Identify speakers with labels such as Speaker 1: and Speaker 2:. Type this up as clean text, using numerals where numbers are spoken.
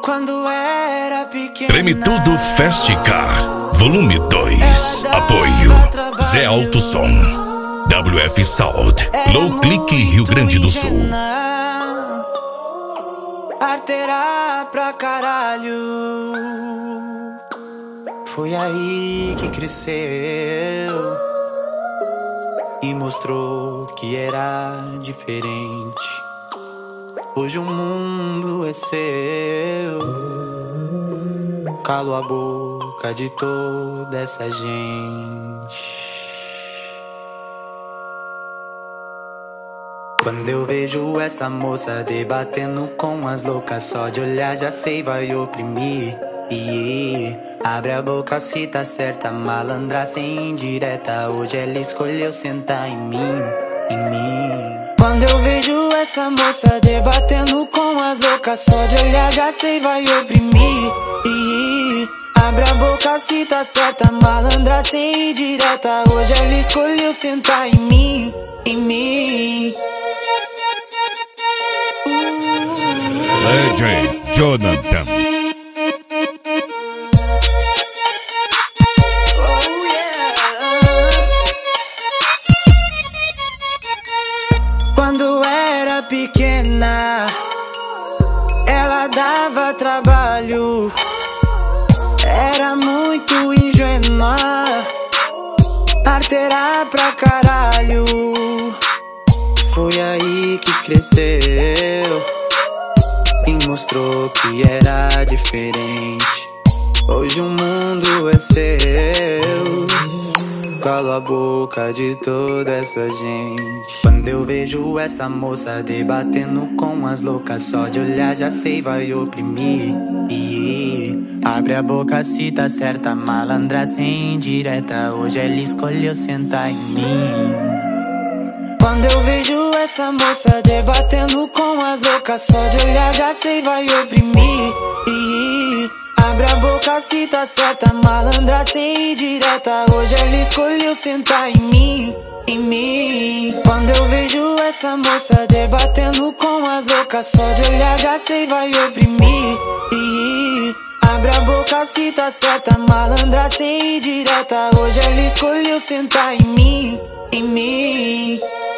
Speaker 1: Quando era pequena,
Speaker 2: Treme Tudo Festicar, volume 2. Apoio Zé Alto Som, WF Sound, Low Click, Rio Grande do Sul.
Speaker 1: Arteira pra caralho. Foi aí que cresceu e mostrou que era diferente. Hoje o mundo é seu. Calo a boca de toda essa gente. Quando eu vejo essa moça debatendo com as loucas, só de olhar já sei vai oprimir. Abre a boca se tá certa, malandra sem indireta. Hoje ela escolheu sentar em mim. Quando eu vejo essa moça debatendo com as loucas, só de olhar já sei vai oprimir. Abre a boca se tá certa, malandra sem indireta. Hoje ela escolheu sentar em mim.
Speaker 3: DJ Jonathan.
Speaker 1: Quando era pequena, ela dava trabalho. Era muito ingênua, arteira pra caralho. Foi aí que cresceu e mostrou que era diferente. Hoje o mundo é seu. Calo a boca de toda essa gente. Quando eu vejo essa moça debatendo com as loucas, só de olhar já sei vai oprimir. Abre a boca se tá certa, malandra sem indireta. Hoje ela escolheu sentar em mim. Quando eu vejo essa moça debatendo com as loucas, só de olhar já sei vai oprimir. Abre a boca se tá certa, malandra sem indireta. Hoje ela escolheu sentar em mim. Quando eu vejo essa moça debatendo com as loucas, só de olhar já sei vai oprimir. Abre a boca se tá certa, malandra sem indireta. Hoje ela escolheu sentar em mim.